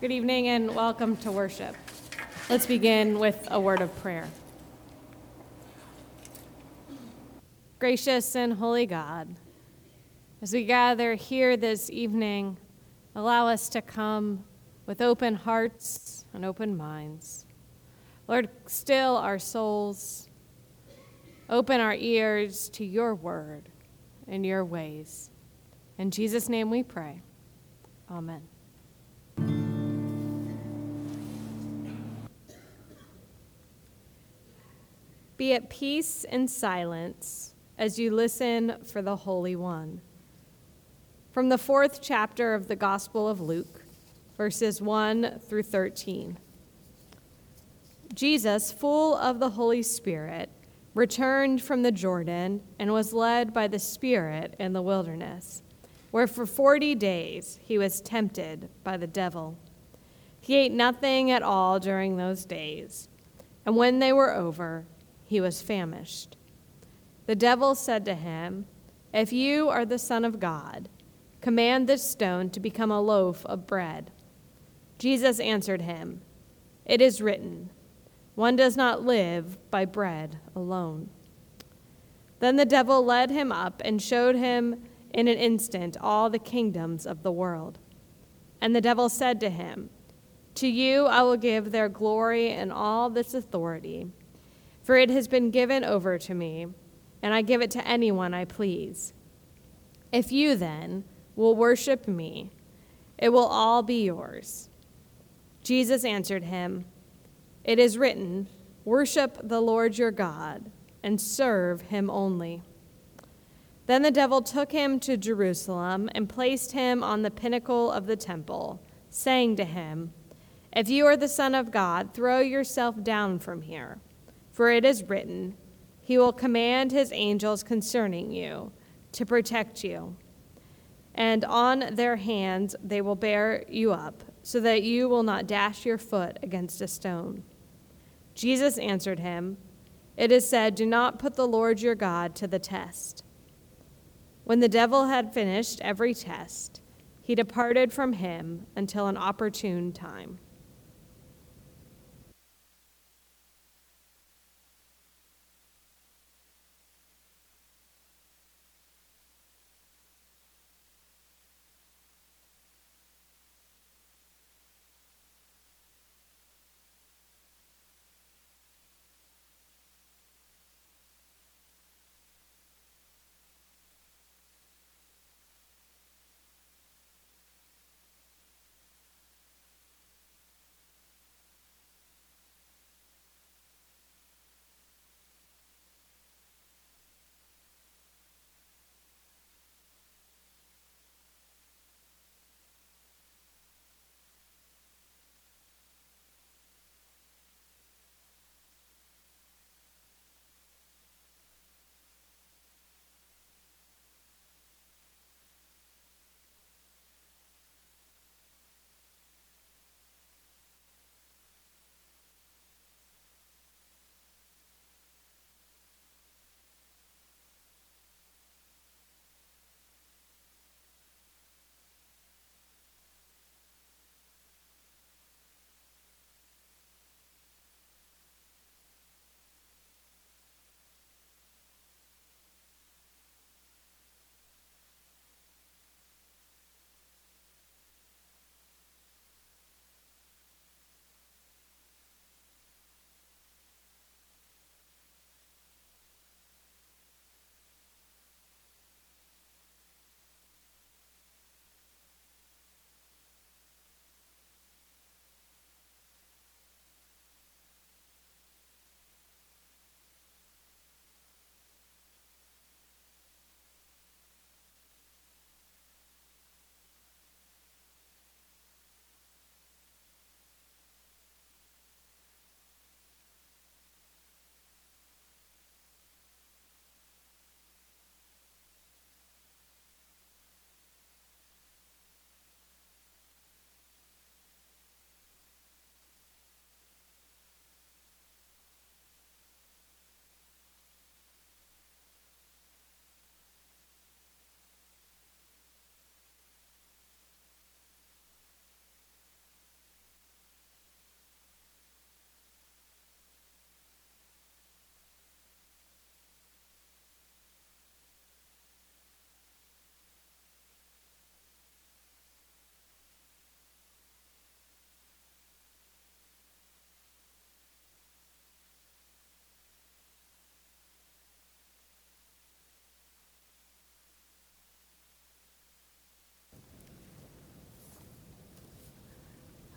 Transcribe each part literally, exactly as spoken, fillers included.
Good evening and welcome to worship. Let's begin with a word of prayer. Gracious and holy God, as we gather here this evening, allow us to come with open hearts and open minds. Lord, still our souls, open our ears to your word and your ways. In Jesus' name we pray. Amen. Be at peace and silence as you listen for the Holy One. From the fourth chapter of the Gospel of Luke, verses one through thirteen. Jesus, full of the Holy Spirit, returned from the Jordan and was led by the Spirit in the wilderness, where for forty days he was tempted by the devil. He ate nothing at all during those days, and when they were over, he was famished. The devil said to him, "If you are the Son of God, command this stone to become a loaf of bread." Jesus answered him, "It is written, one does not live by bread alone." Then the devil led him up and showed him in an instant all the kingdoms of the world. And the devil said to him, "To you I will give their glory and all this authority, for it has been given over to me, and I give it to anyone I please. If you then will worship me, it will all be yours." Jesus answered him, "It is written, worship the Lord your God, and serve him only." Then the devil took him to Jerusalem and placed him on the pinnacle of the temple, saying to him, "If you are the Son of God, throw yourself down from here. For it is written, he will command his angels concerning you to protect you, and on their hands they will bear you up, so that you will not dash your foot against a stone." Jesus answered him, "It is said, do not put the Lord your God to the test." When the devil had finished every test, he departed from him until an opportune time.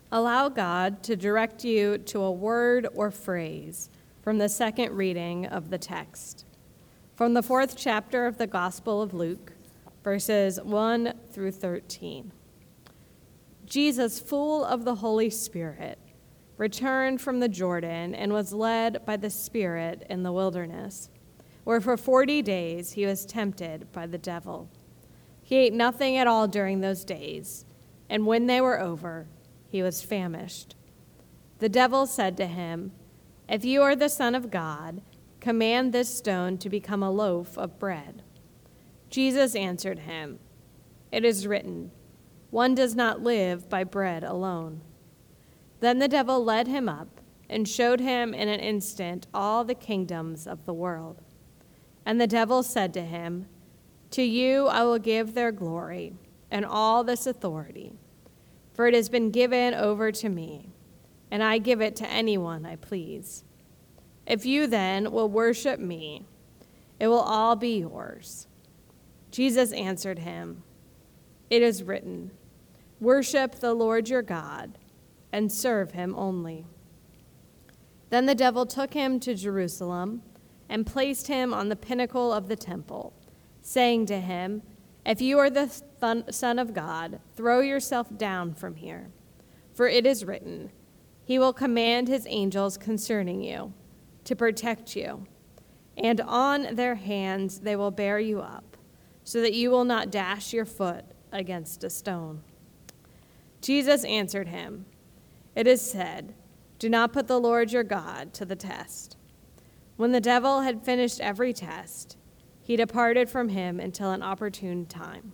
Allow God to direct you to a word or phrase from the second reading of the text. From the fourth chapter of the Gospel of Luke, verses one through thirteen. Jesus, full of the Holy Spirit, returned from the Jordan and was led by the Spirit in the wilderness, where for forty days he was tempted by the devil. He ate nothing at all during those days, and when they were over, he was famished. The devil said to him, "If you are the Son of God, command this stone to become a loaf of bread." Jesus answered him, "It is written, 'One does not live by bread alone.'" Then the devil led him up and showed him in an instant all the kingdoms of the world. And the devil said to him, "To you I will give their glory and all this authority, for it has been given over to me, and I give it to anyone I please. If you then will worship me, it will all be yours." Jesus answered him, "It is written, 'Worship the Lord your God and serve him only.'" Then the devil took him to Jerusalem and placed him on the pinnacle of the temple, saying to him, "If you are the Son of God, throw yourself down from here. For it is written, 'He will command his angels concerning you, to protect you, and on their hands they will bear you up, so that you will not dash your foot against a stone.'" Jesus answered him, "It is said, 'Do not put the Lord your God to the test.'" When the devil had finished every test, he departed from him until an opportune time.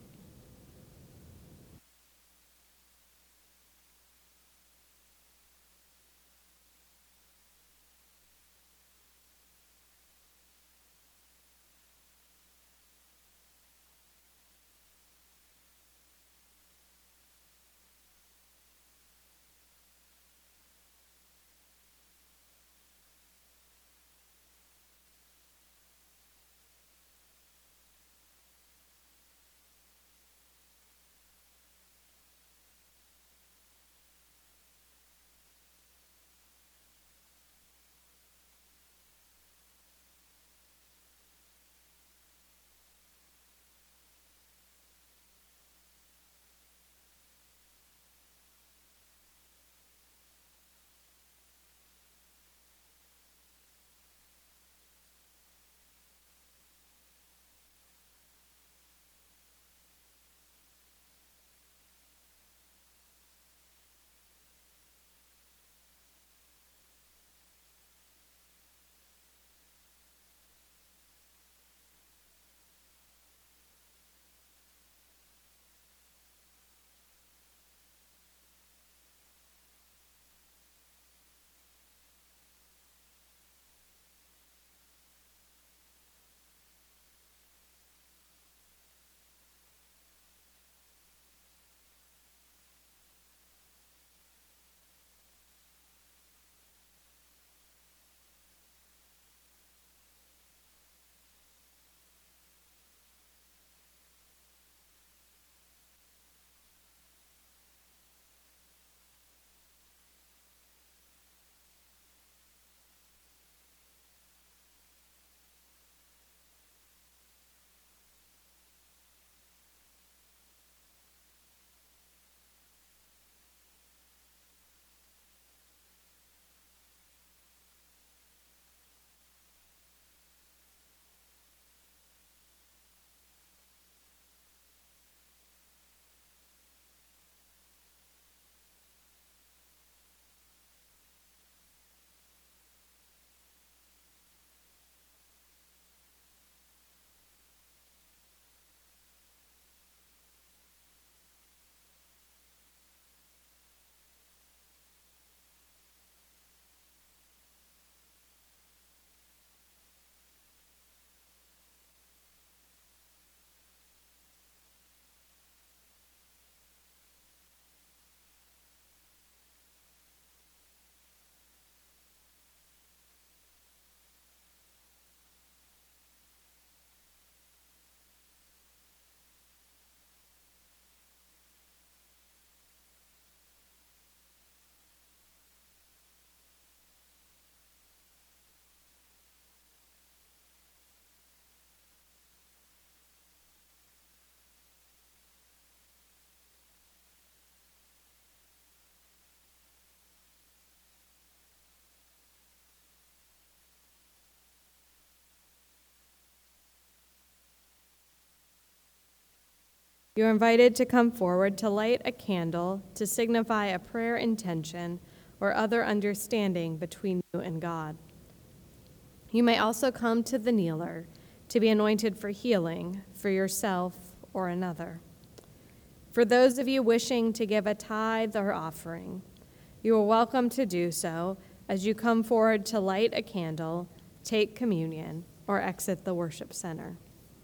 You are invited to come forward to light a candle to signify a prayer intention or other understanding between you and God. You may also come to the kneeler to be anointed for healing for yourself or another. For those of you wishing to give a tithe or offering, you are welcome to do so as you come forward to light a candle, take communion, or exit the worship center.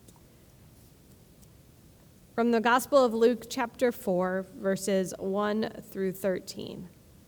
From the Gospel of Luke, chapter four, verses one through thirteen.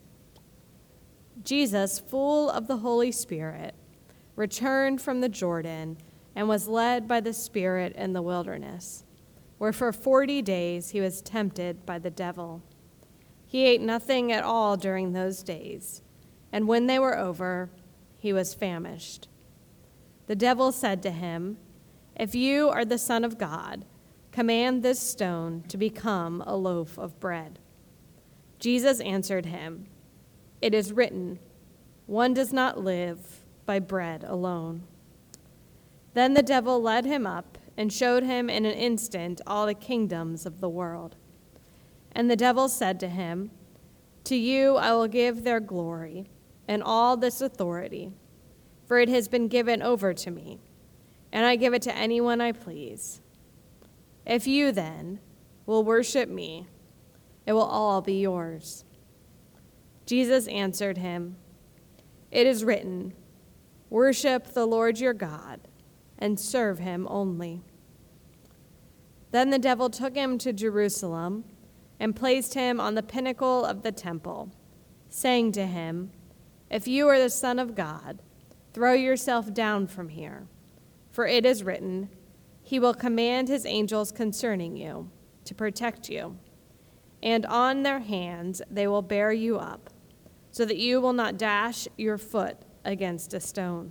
Jesus, full of the Holy Spirit, returned from the Jordan and was led by the Spirit in the wilderness, where for forty days he was tempted by the devil. He ate nothing at all during those days, and when they were over, he was famished. The devil said to him, "If you are the Son of God, command this stone to become a loaf of bread." Jesus answered him, "It is written, 'One does not live by bread alone.'" Then the devil led him up and showed him in an instant all the kingdoms of the world. And the devil said to him, "To you I will give their glory and all this authority, for it has been given over to me, and I give it to anyone I please. If you, then, will worship me, it will all be yours." Jesus answered him, "It is written, 'Worship the Lord your God and serve him only.'" Then the devil took him to Jerusalem and placed him on the pinnacle of the temple, saying to him, "If you are the Son of God, throw yourself down from here, for it is written, 'He will command his angels concerning you to protect you, and on their hands they will bear you up, so that you will not dash your foot against a stone.'"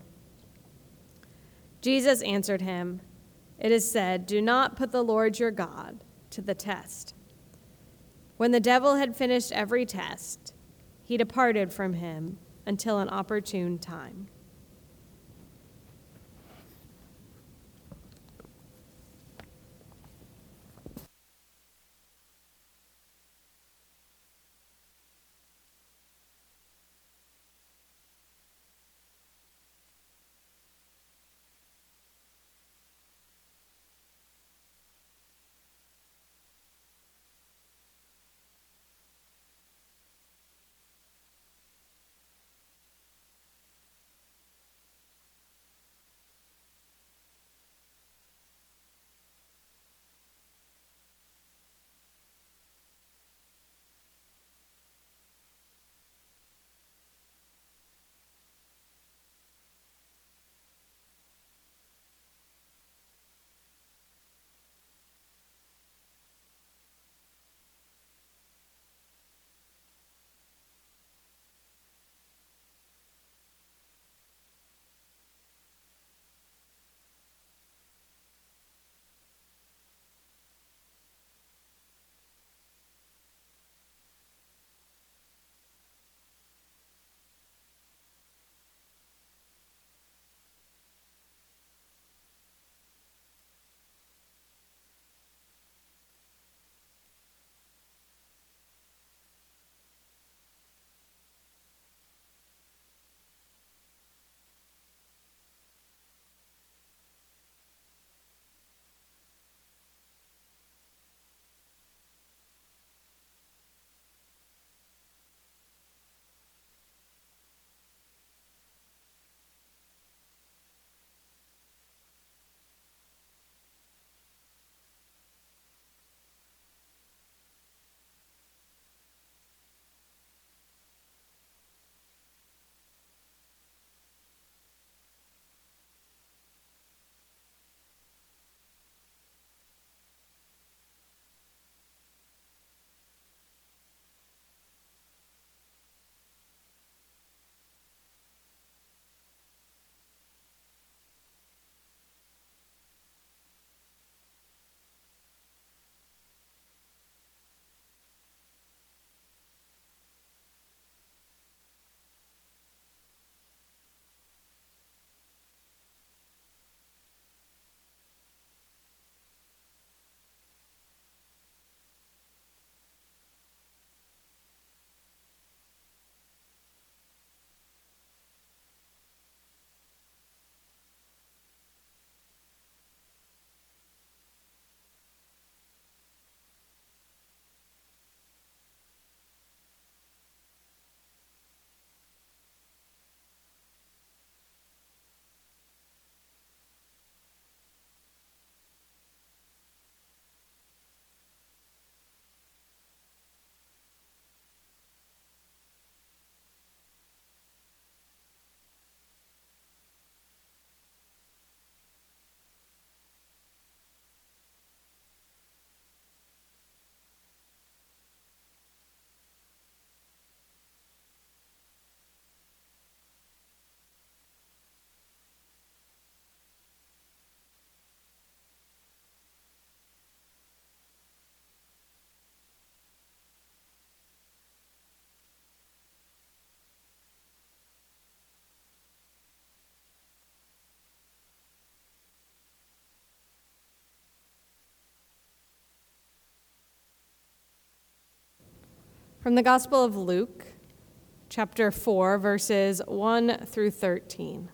Jesus answered him, "It is said, 'Do not put the Lord your God to the test.'" When the devil had finished every test, he departed from him until an opportune time. From the Gospel of Luke, chapter four, verses one through thirteen.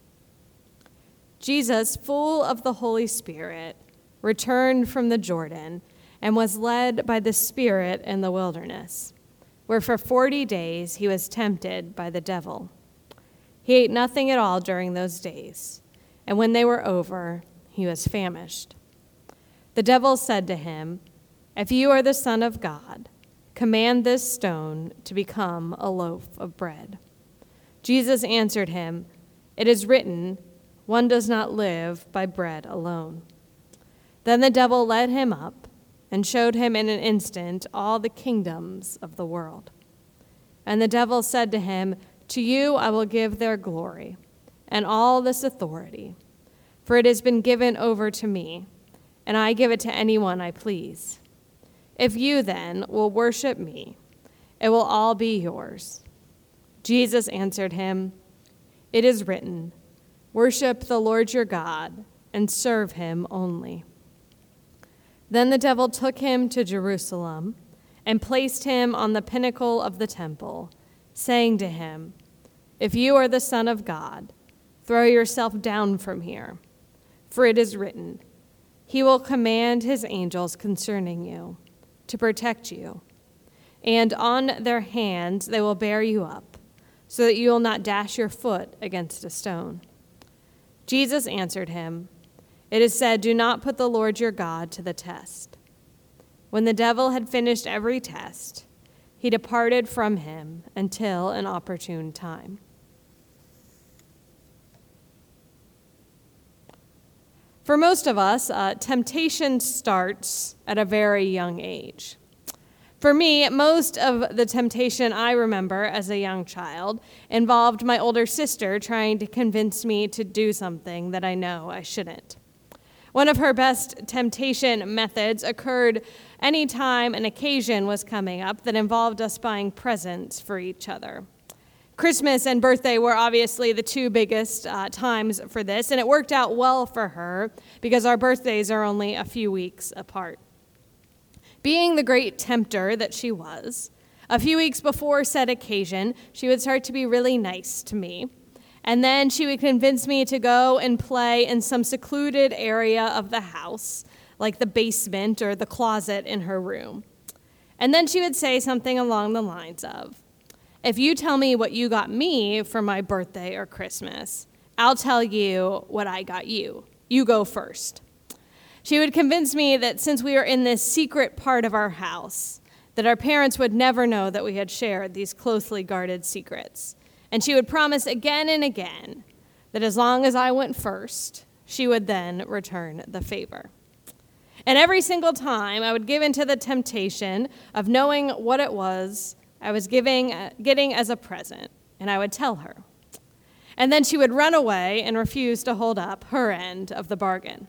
Jesus, full of the Holy Spirit, returned from the Jordan and was led by the Spirit in the wilderness, where for forty days he was tempted by the devil. He ate nothing at all during those days, and when they were over, he was famished. The devil said to him, "If you are the Son of God, command this stone to become a loaf of bread." Jesus answered him, "It is written, one does not live by bread alone." Then the devil led him up and showed him in an instant all the kingdoms of the world. And the devil said to him, "To you I will give their glory and all this authority, for it has been given over to me, and I give it to anyone I please. If you then will worship me, it will all be yours." Jesus answered him, "It is written, worship the Lord your God and serve him only." Then the devil took him to Jerusalem and placed him on the pinnacle of the temple, saying to him, "If you are the Son of God, throw yourself down from here, for it is written, he will command his angels concerning you, to protect you, and on their hands they will bear you up, so that you will not dash your foot against a stone." Jesus answered him, "It is said, do not put the Lord your God to the test." When the devil had finished every test, he departed from him until an opportune time. For most of us, uh, temptation starts at a very young age. For me, most of the temptation I remember as a young child involved my older sister trying to convince me to do something that I know I shouldn't. One of her best temptation methods occurred any time an occasion was coming up that involved us buying presents for each other. Christmas and birthday were obviously the two biggest uh, times for this, and it worked out well for her because our birthdays are only a few weeks apart. Being the great tempter that she was, a few weeks before said occasion, she would start to be really nice to me, and then she would convince me to go and play in some secluded area of the house, like the basement or the closet in her room. And then she would say something along the lines of, "If you tell me what you got me for my birthday or Christmas, I'll tell you what I got you. You go first." She would convince me that since we were in this secret part of our house, that our parents would never know that we had shared these closely guarded secrets. And she would promise again and again that as long as I went first, she would then return the favor. And every single time I would give into the temptation of knowing what it was I was giving, uh, getting as a present, and I would tell her. And then she would run away and refuse to hold up her end of the bargain.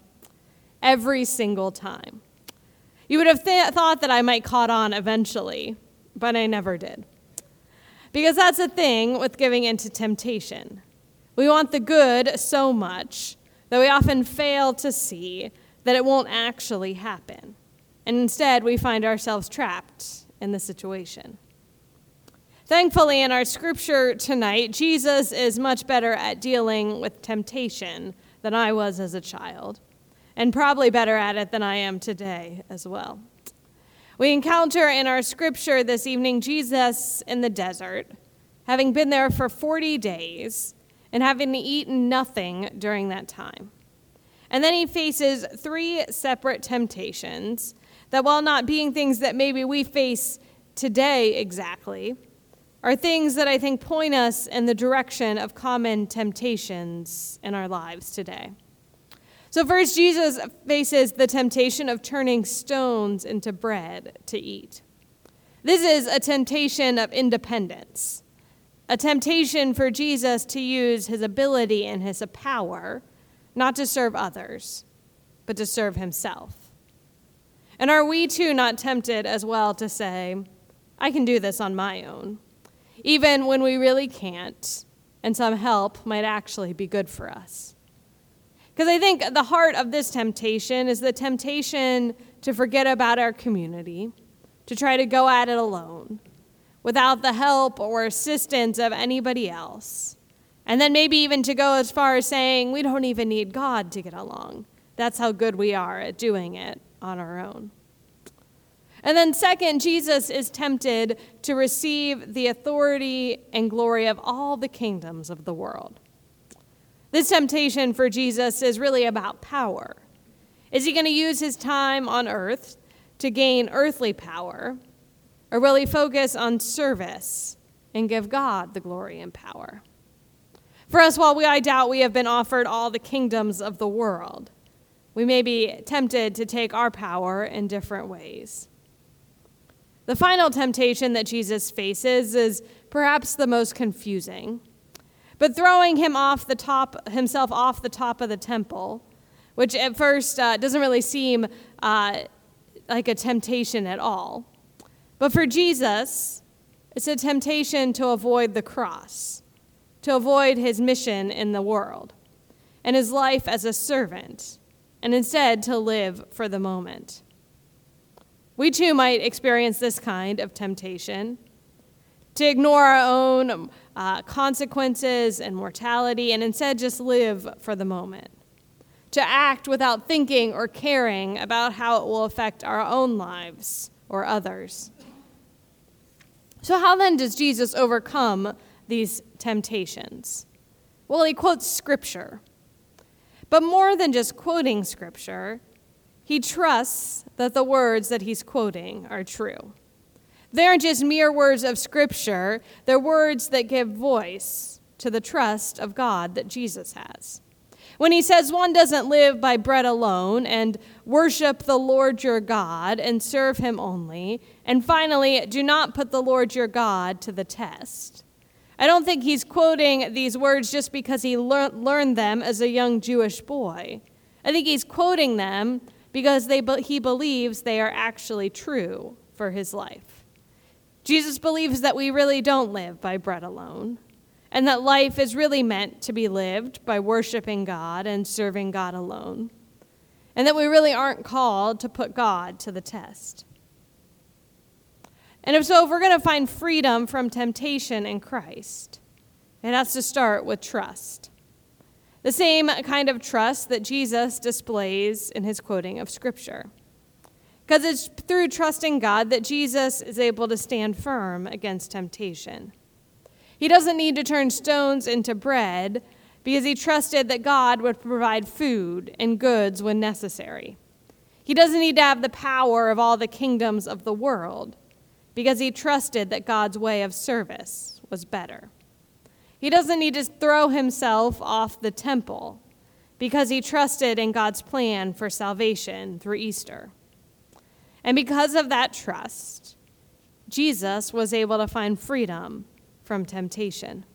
Every single time. You would have th- thought that I might caught on eventually, but I never did. Because that's the thing with giving into temptation. We want the good so much that we often fail to see that it won't actually happen. And instead, we find ourselves trapped in the situation. Thankfully, in our scripture tonight, Jesus is much better at dealing with temptation than I was as a child, and probably better at it than I am today as well. We encounter in our scripture this evening Jesus in the desert, having been there for forty days and having eaten nothing during that time. And then he faces three separate temptations that, while not being things that maybe we face today exactly, are things that I think point us in the direction of common temptations in our lives today. So first, Jesus faces the temptation of turning stones into bread to eat. This is a temptation of independence, a temptation for Jesus to use his ability and his power not to serve others, but to serve himself. And are we too not tempted as well to say, I can do this on my own, even when we really can't, and some help might actually be good for us? Because I think the heart of this temptation is the temptation to forget about our community, to try to go at it alone, without the help or assistance of anybody else. And then maybe even to go as far as saying we don't even need God to get along. That's how good we are at doing it on our own. And then second, Jesus is tempted to receive the authority and glory of all the kingdoms of the world. This temptation for Jesus is really about power. Is he going to use his time on earth to gain earthly power, or will he focus on service and give God the glory and power? For us, while we, I doubt we have been offered all the kingdoms of the world, we may be tempted to take our power in different ways. The final temptation that Jesus faces is perhaps the most confusing. But throwing him off the top, himself off the top of the temple, which at first uh, doesn't really seem uh, like a temptation at all. But for Jesus, it's a temptation to avoid the cross, to avoid his mission in the world, and his life as a servant, and instead to live for the moment. We too might experience this kind of temptation, to ignore our own uh, consequences and mortality and instead just live for the moment, to act without thinking or caring about how it will affect our own lives or others. So how then does Jesus overcome these temptations? Well, he quotes Scripture. But more than just quoting Scripture, he trusts that the words that he's quoting are true. They aren't just mere words of Scripture, they're words that give voice to the trust of God that Jesus has. When he says one doesn't live by bread alone and worship the Lord your God and serve him only, and finally, do not put the Lord your God to the test. I don't think he's quoting these words just because he lear- learned them as a young Jewish boy. I think he's quoting them because they, he believes they are actually true for his life. Jesus believes that we really don't live by bread alone, and that life is really meant to be lived by worshiping God and serving God alone, and that we really aren't called to put God to the test. And if so, if we're going to find freedom from temptation in Christ, it has to start with trust. The same kind of trust that Jesus displays in his quoting of Scripture. Because it's through trusting God that Jesus is able to stand firm against temptation. He doesn't need to turn stones into bread because he trusted that God would provide food and goods when necessary. He doesn't need to have the power of all the kingdoms of the world because he trusted that God's way of service was better. He doesn't need to throw himself off the temple because he trusted in God's plan for salvation through Easter. And because of that trust, Jesus was able to find freedom from temptation.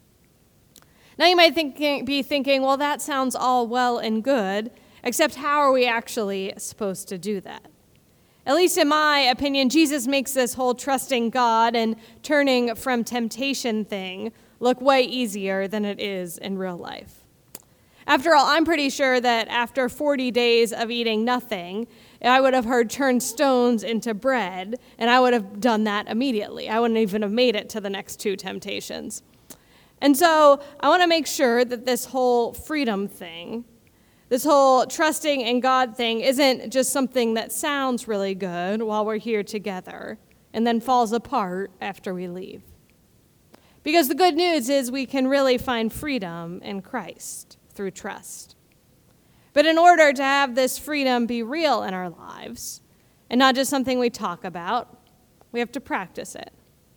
Now you might think, be thinking, well, that sounds all well and good, except how are we actually supposed to do that? At least in my opinion, Jesus makes this whole trusting God and turning from temptation thing look way easier than it is in real life. After all, I'm pretty sure that after forty days of eating nothing, I would have heard turn stones into bread, and I would have done that immediately. I wouldn't even have made it to the next two temptations. And so I want to make sure that this whole freedom thing, this whole trusting in God thing isn't just something that sounds really good while we're here together and then falls apart after we leave. Because the good news is we can really find freedom in Christ through trust. But in order to have this freedom be real in our lives, and not just something we talk about, we have to practice it.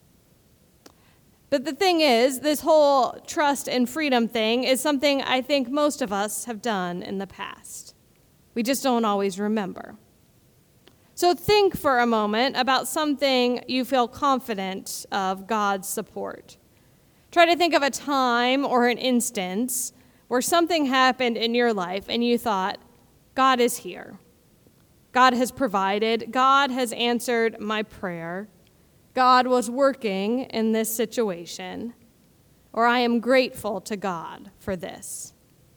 But the thing is, this whole trust and freedom thing is something I think most of us have done in the past. We just don't always remember. So think for a moment about something you feel confident of God's support. Try to think of a time or an instance where something happened in your life and you thought, God is here. God has provided. God has answered my prayer. God was working in this situation, or I am grateful to God for this.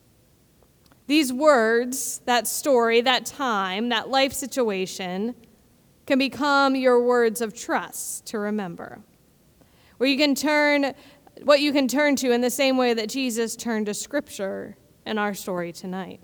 These words, that story, that time, that life situation can become your words of trust to remember. where you can turn, what you can turn to in the same way that Jesus turned to Scripture in our story tonight.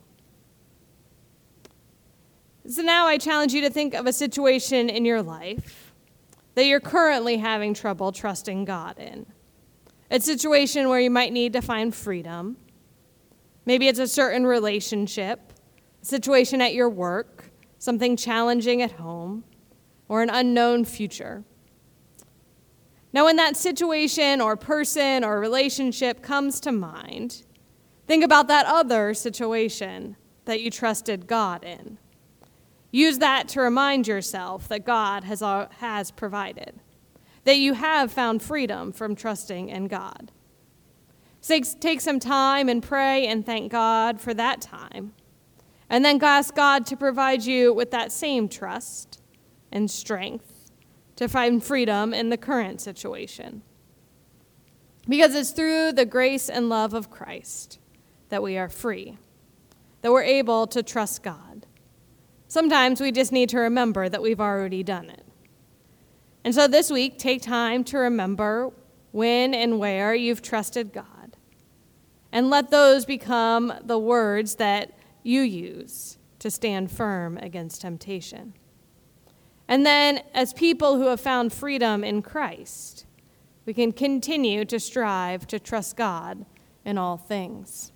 So now I challenge you to think of a situation in your life that you're currently having trouble trusting God in. A situation where you might need to find freedom. Maybe it's a certain relationship, a situation at your work, something challenging at home, or an unknown future. Now, when that situation or person or relationship comes to mind, think about that other situation that you trusted God in. Use that to remind yourself that God has, has provided, that you have found freedom from trusting in God. So take some time and pray and thank God for that time, and then ask God to provide you with that same trust and strength to find freedom in the current situation. Because it's through the grace and love of Christ that we are free, that we're able to trust God. Sometimes we just need to remember that we've already done it. And so this week, take time to remember when and where you've trusted God, and let those become the words that you use to stand firm against temptation. And then, as people who have found freedom in Christ, we can continue to strive to trust God in all things.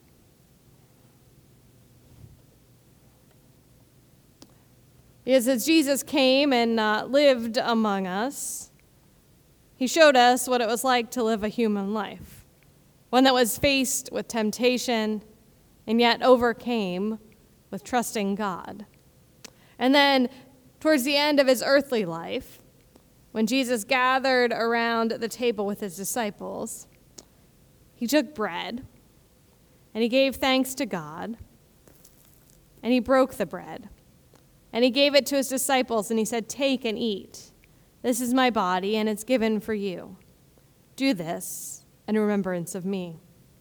Because as Jesus came and uh, lived among us, he showed us what it was like to live a human life, one that was faced with temptation and yet overcame with trusting God. And then, towards the end of his earthly life, when Jesus gathered around the table with his disciples, he took bread and he gave thanks to God, and he broke the bread. And he gave it to his disciples, and he said, "Take and eat. This is my body, and it's given for you. Do this in remembrance of me."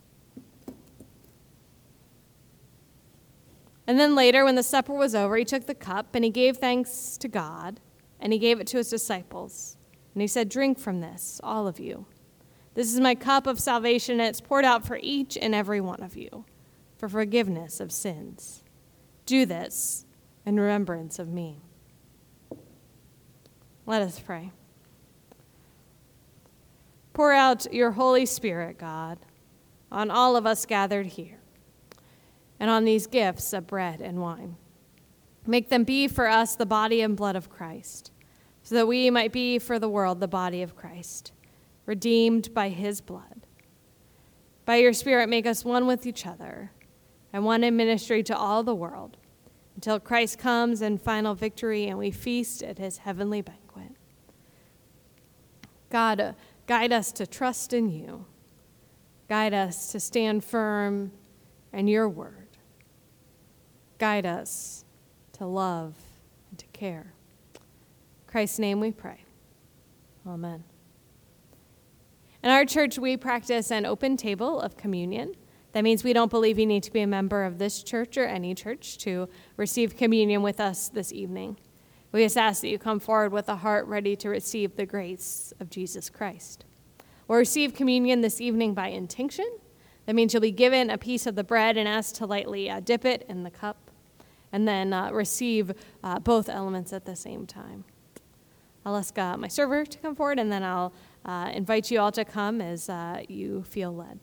And then later, when the supper was over, he took the cup, and he gave thanks to God, and he gave it to his disciples. And he said, "Drink from this, all of you. This is my cup of salvation, and it's poured out for each and every one of you for forgiveness of sins. Do this in remembrance of me." Let us pray. Pour out your Holy Spirit, God, on all of us gathered here, and on these gifts of bread and wine. Make them be for us the body and blood of Christ, so that we might be for the world the body of Christ, redeemed by his blood. By your Spirit, make us one with each other, and one in ministry to all the world, until Christ comes in final victory and we feast at his heavenly banquet. God, uh, guide us to trust in you. Guide us to stand firm in your word. Guide us to love and to care. In Christ's name we pray. Amen. In our church, we practice an open table of communion. That means we don't believe you need to be a member of this church or any church to receive communion with us this evening. We just ask that you come forward with a heart ready to receive the grace of Jesus Christ. We'll receive communion this evening by intinction. That means you'll be given a piece of the bread and asked to lightly uh, dip it in the cup, and then uh, receive uh, both elements at the same time. I'll ask uh, my server to come forward, and then I'll uh, invite you all to come as uh, you feel led.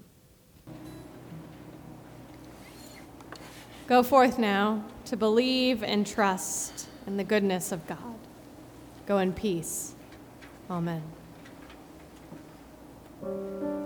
Go forth now to believe and trust in the goodness of God. Go in peace. Amen.